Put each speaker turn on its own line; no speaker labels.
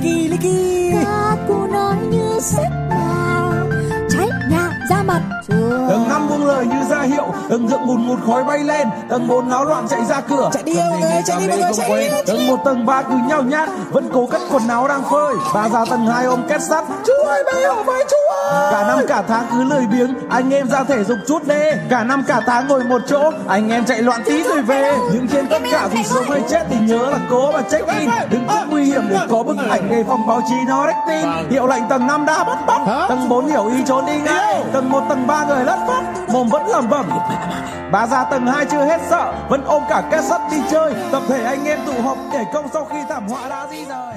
Licky.
Các cô nói như sách nào, cháy nhà ra mặt trường.
Tầng 5 buông lời như ra hiệu, tầng thượng ngùn ngụt khói bay lên, tầng 4 náo loạn chạy ra cửa.
Chạy đi mọi người, chạy đi mọi người, chạy đi.
Tầng 1 tầng 3 cứ nhao nhát, vẫn cố cất quần áo đang phơi. Bà ra tầng 2 ôm két sắt, chú ơi bà hiểu với chú ơi. Cả năm cả tháng cứ lười biếng, anh em ra thể dục chút đi. Cả năm cả tháng ngồi một chỗ, anh em chạy loạn tí rồi về. Nhưng trên tất cả thì sống hay chết thì nhớ là cố mà check in. Đừng có nguy hiểm để có bức ảnh đề phòng báo chí nó rách tin. Hiệu lệnh tầng 5 đã bắt bóc, tầng 4 hiểu ý trốn đi ngay. Tầng 1 tầng 3 người lất phất, mồm vẫn lẩm bẩm. Bà già tầng 2 chưa hết sợ, vẫn ôm cả két sắt đi chơi. Tập thể anh em tụ họp kể công sau khi thảm họa đã di rời.